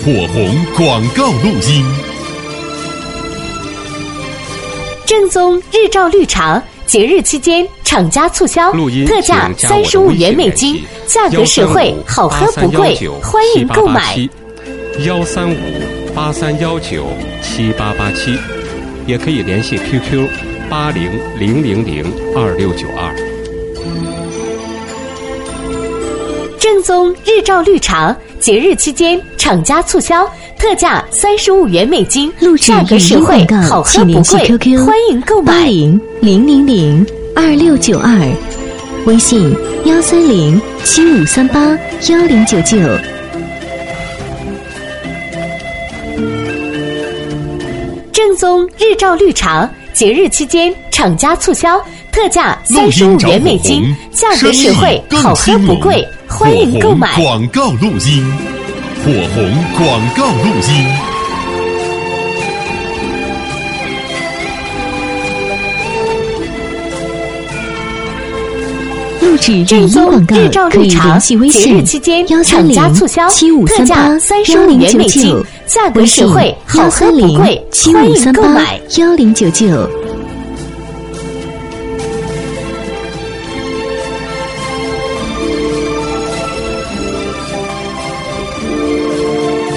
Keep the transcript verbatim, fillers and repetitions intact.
火红广告录音。 正宗日照绿茶，节日期间厂家促销，特价三十五元美金，价格实惠，好喝不贵，欢迎购买。 幺三五八三幺九七八八七，也可以联系 Q Q 八零零零零二六九二。 正宗日照绿茶，节日期间厂家促销，特价三十五元美金，价格实惠，好喝不贵，欢迎购买。 零零零零二六九二，微信幺三零七五三八幺零九九。 正宗日照绿茶，节日期间厂家促销，特价三十五元美金，价格实惠，好喝不贵，欢迎购买。 广告录音，火红广告录音。 录制语音广告可以联系微信幺三零七五三八幺零九九， 价格实惠，好喝不贵， 七五三八幺零九九。